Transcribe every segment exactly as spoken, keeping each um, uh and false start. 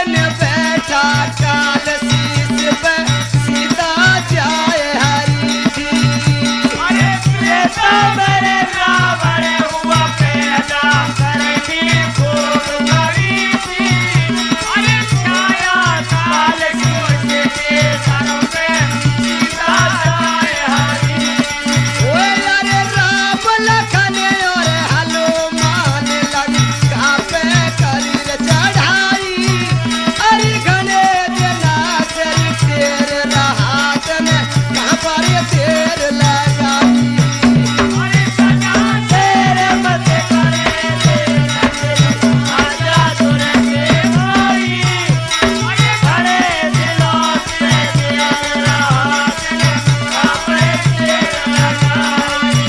ने बैठा काल शीश पे सीता जाए हरी थी। अरे त्रेता मेरे रावण हुआ पैदा करनी खूब बड़ी थी। अरे छाया काल शीश के सर पे सीता जाए हरी थी। ओए अरे राम लखन और हनुमान लंका पे करी चढ़ाई। अरे घने जना चली तेर राहत ने कहाँ पर तेर लगाई। अरे सजा तेरे मत करे तेरे आजा तुरे के भाई। अरे खड़े दिलों से तेरे रात ने कापे तेरे लगाई।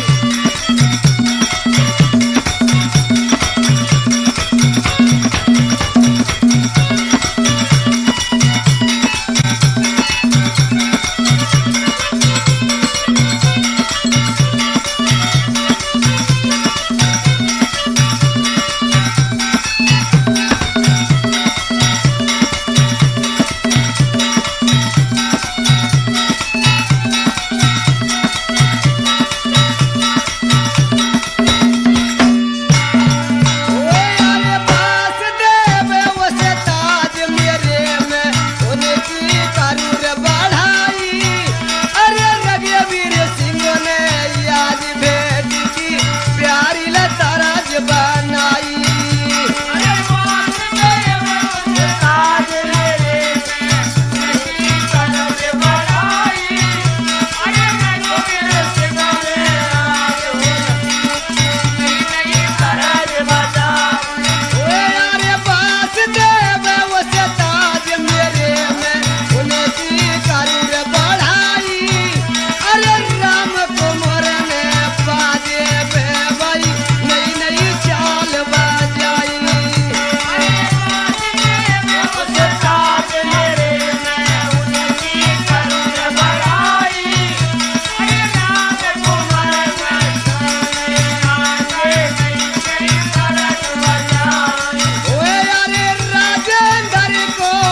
ओए अरे वासुदेव उसे ताज मेरे में उनकी करूर बढ़ाई। अरे रघुवीर सिंह ने याद भेट की प्यारी लताराज बनाई। अरे वासुदेव उसे ताज मेरे में उनकी करूर बढ़ाई। अरे रघुवीर सिंह ने याद नई नई तरज बजाई। ओए अरे वासुदेव उसे ताज मेरे में उनकी करूर बढ़ाई। अरे राम कुमार ने बाजे पे भाई नई नई चाल बजाई। अरे वासुदेव उसे ताज मेरे में उनकी करूर बढ़ाई। अरे राम कुमार ने आगे नई नई तरज बजाई। ओए अरे राजेंद्र को